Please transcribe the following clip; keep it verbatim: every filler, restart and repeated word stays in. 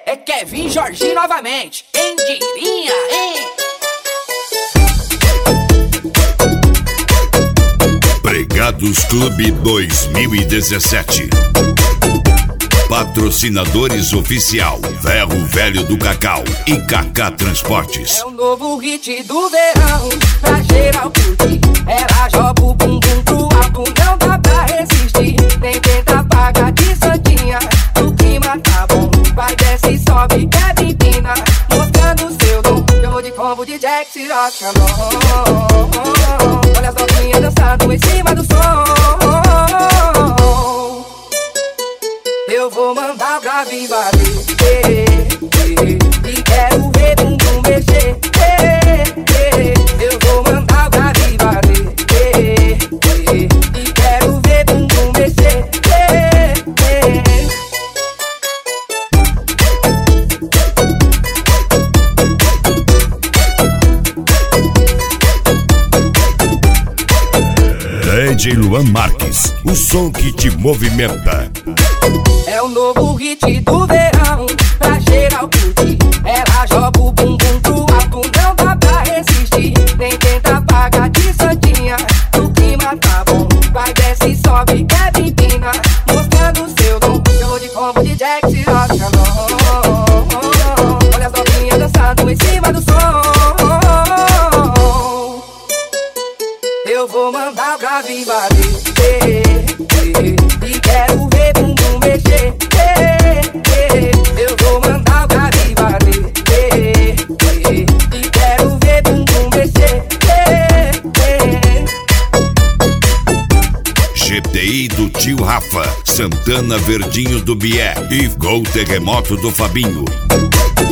é Kevin Jorginho novamente. Quem diria, hein? Pregados Clube dois mil e dezessete. Patrocinadores oficial: Ferro Velho do Cacau e Cacá Transportes. É o novo hit do verão, pra geral curtir. Ela joga o bumbum pro alto, não dá pra resistir. Nem tenta pagar de santinha, o clima tá bom. Vai, desce e sobe, quer empina, mostrando o seu dom. Eu vou de combo de Jack, Ciroc, Xandão. Olha as novinhas dançando em cima do som. Eu vou mandar pra vir bater, eh, eh, e quero ver bumbum mexer, eh, eh. Eu vou mandar pra vir bater, eh, eh, e quero ver bumbum mexer, eh, eh. D J Luan Marques, o som que te movimenta. É o novo hit do verão, pra geral curtir. Ela joga o bumbum pro alto, não dá pra resistir. Nem tenta pagar de santinha, o clima tá bom. Vai, desce e sobe, quer empina, mostrando o seu dom. Eu vou de combo de Jack, Ciroc, Xandão. Olha as novinhas dançando em cima do som. Eu vou mandar pra vir bater, eh, eh, e quero ver bumbum mexer, eh, eh. Eu vou mandar pra vir bater, eh, eh, e quero ver bumbum mexer, eh, eh. G T I do tio Rafa, Santana Verdinho do Bié e Gol Terremoto do Fabinho.